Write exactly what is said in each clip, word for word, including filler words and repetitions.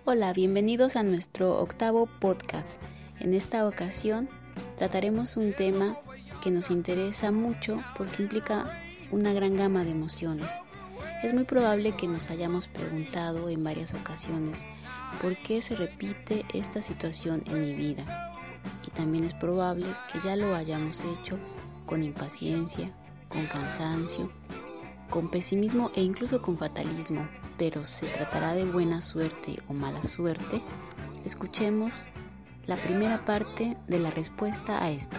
Hola, bienvenidos a nuestro octavo podcast. En esta ocasión trataremos un tema que nos interesa mucho porque implica una gran gama de emociones. Es muy probable que nos hayamos preguntado en varias ocasiones por qué se repite esta situación en mi vida. Y también es probable que ya lo hayamos hecho con impaciencia, con cansancio, con pesimismo e incluso con fatalismo. Pero ¿se tratará de buena suerte o mala suerte? Escuchemos la primera parte de la respuesta a esto.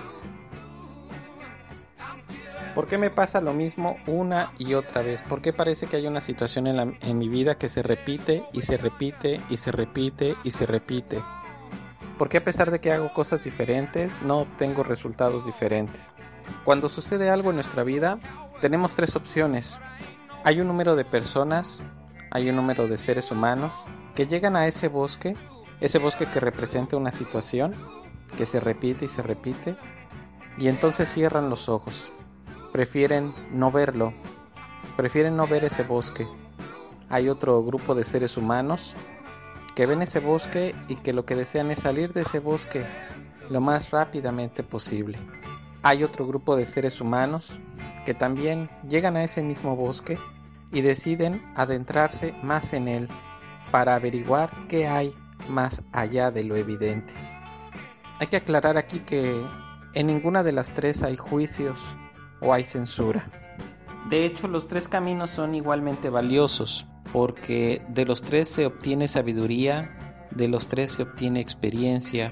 ¿Por qué me pasa lo mismo una y otra vez? ¿Por qué parece que hay una situación en, la, en mi vida que se repite y se repite y se repite y se repite? ¿Por qué a pesar de que hago cosas diferentes no obtengo resultados diferentes? Cuando sucede algo en nuestra vida, tenemos tres opciones. Hay un número de personas, hay un número de seres humanos que llegan a ese bosque, ese bosque que representa una situación que se repite y se repite, y entonces cierran los ojos. Prefieren no verlo, prefieren no ver ese bosque. Hay otro grupo de seres humanos que ven ese bosque y que lo que desean es salir de ese bosque lo más rápidamente posible. Hay otro grupo de seres humanos que también llegan a ese mismo bosque y deciden adentrarse más en él para averiguar qué hay más allá de lo evidente. Hay que aclarar aquí que en ninguna de las tres hay juicios o hay censura. De hecho, los tres caminos son igualmente valiosos, porque de los tres se obtiene sabiduría, de los tres se obtiene experiencia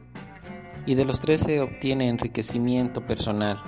y de los tres se obtiene enriquecimiento personal.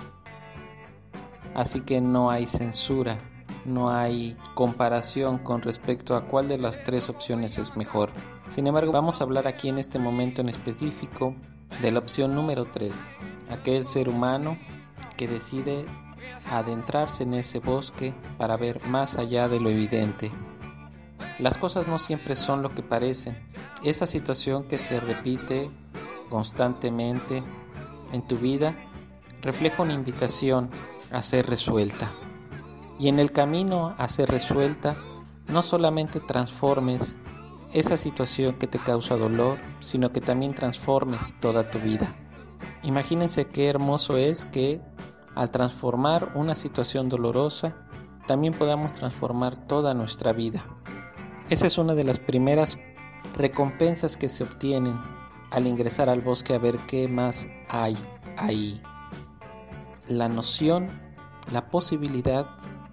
Así que no hay censura, no hay comparación con respecto a cuál de las tres opciones es mejor. Sin embargo, vamos a hablar aquí en este momento en específico de la opción número tres, aquel ser humano que decide adentrarse en ese bosque para ver más allá de lo evidente. Las cosas no siempre son lo que parecen. Esa situación que se repite constantemente en tu vida refleja una invitación a ser resuelta. Y en el camino a ser resuelta, no solamente transformes esa situación que te causa dolor, sino que también transformes toda tu vida. Imagínense qué hermoso es que al transformar una situación dolorosa, también podamos transformar toda nuestra vida. Esa es una de las primeras recompensas que se obtienen al ingresar al bosque a ver qué más hay ahí. La noción, la posibilidad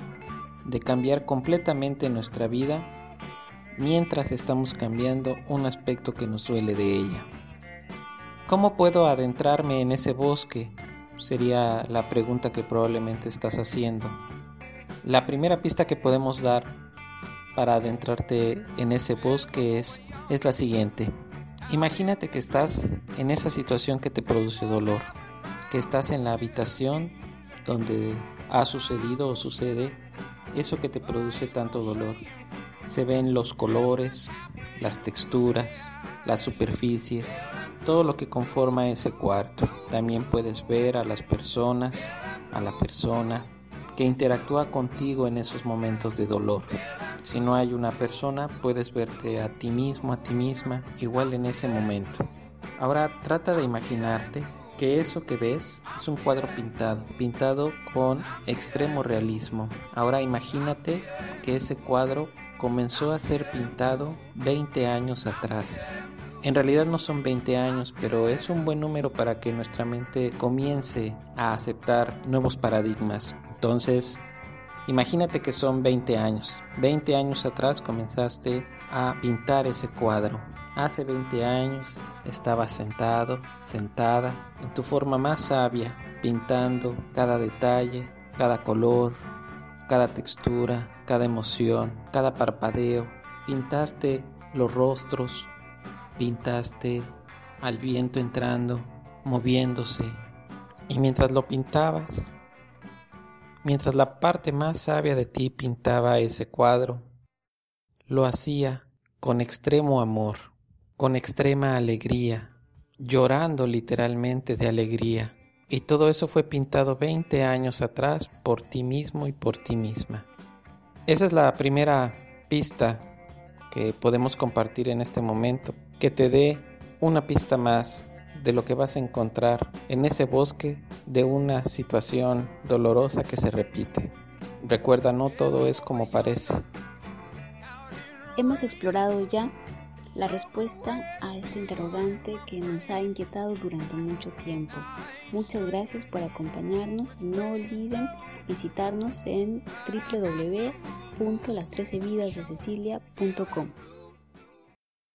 de cambiar completamente nuestra vida mientras estamos cambiando un aspecto que nos duele de ella. ¿Cómo puedo adentrarme en ese bosque? Sería la pregunta que probablemente estás haciendo. La primera pista que podemos dar para adentrarte en ese bosque es, es la siguiente. Imagínate que estás en esa situación que te produce dolor, que estás en la habitación donde ha sucedido o sucede eso que te produce tanto dolor. Se ven los colores, las texturas, las superficies, todo lo que conforma ese cuarto. También puedes ver a las personas, a la persona que interactúa contigo en esos momentos de dolor. Si no hay una persona, puedes verte a ti mismo, a ti misma, igual en ese momento. Ahora trata de imaginarte que eso que ves es un cuadro pintado, pintado con extremo realismo. Ahora imagínate que ese cuadro comenzó a ser pintado veinte años atrás. En realidad no son veinte años, pero es un buen número para que nuestra mente comience a aceptar nuevos paradigmas. Entonces, imagínate que son veinte años. veinte años atrás comenzaste a pintar ese cuadro. Hace veinte años estabas sentado, sentada, en tu forma más sabia, pintando cada detalle, cada color, cada textura, cada emoción, cada parpadeo. Pintaste los rostros, pintaste al viento entrando, moviéndose. Y mientras lo pintabas, mientras la parte más sabia de ti pintaba ese cuadro, lo hacía con extremo amor, con extrema alegría, llorando literalmente de alegría. Y todo eso fue pintado veinte años atrás por ti mismo y por ti misma. Esa es la primera pista que podemos compartir en este momento, que te dé una pista más de lo que vas a encontrar en ese bosque de una situación dolorosa que se repite. Recuerda, no todo es como parece. Hemos explorado ya la respuesta a este interrogante que nos ha inquietado durante mucho tiempo. Muchas gracias por acompañarnos y no olviden visitarnos en doble u doble u doble u punto las trece vidas de cecilia punto com.